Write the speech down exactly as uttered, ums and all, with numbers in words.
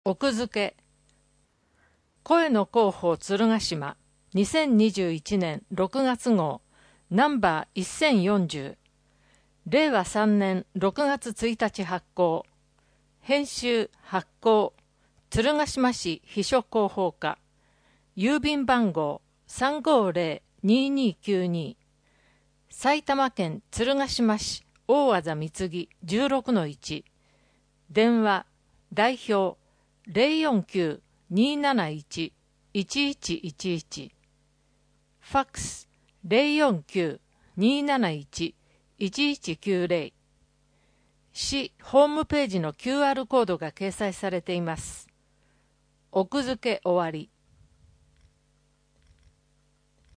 奥付け声の広報鶴ヶ島にせんにじゅういちねんろくがつ号ナンバーせんよんじゅうれいわさんねんろくがつついたち発行編集発行鶴ヶ島市秘書広報課郵便番号 さんごーぜろにーにーきゅうに 埼玉県鶴ヶ島市大和田貢 じゅうろくのいち 電話代表ゼロよんきゅう にーなないち いちいちいちいちファックスゼロよんきゅう にーなないち いちいちきゅうぜろ市ホームページの キューアール コードが掲載されています。奥付け終わり。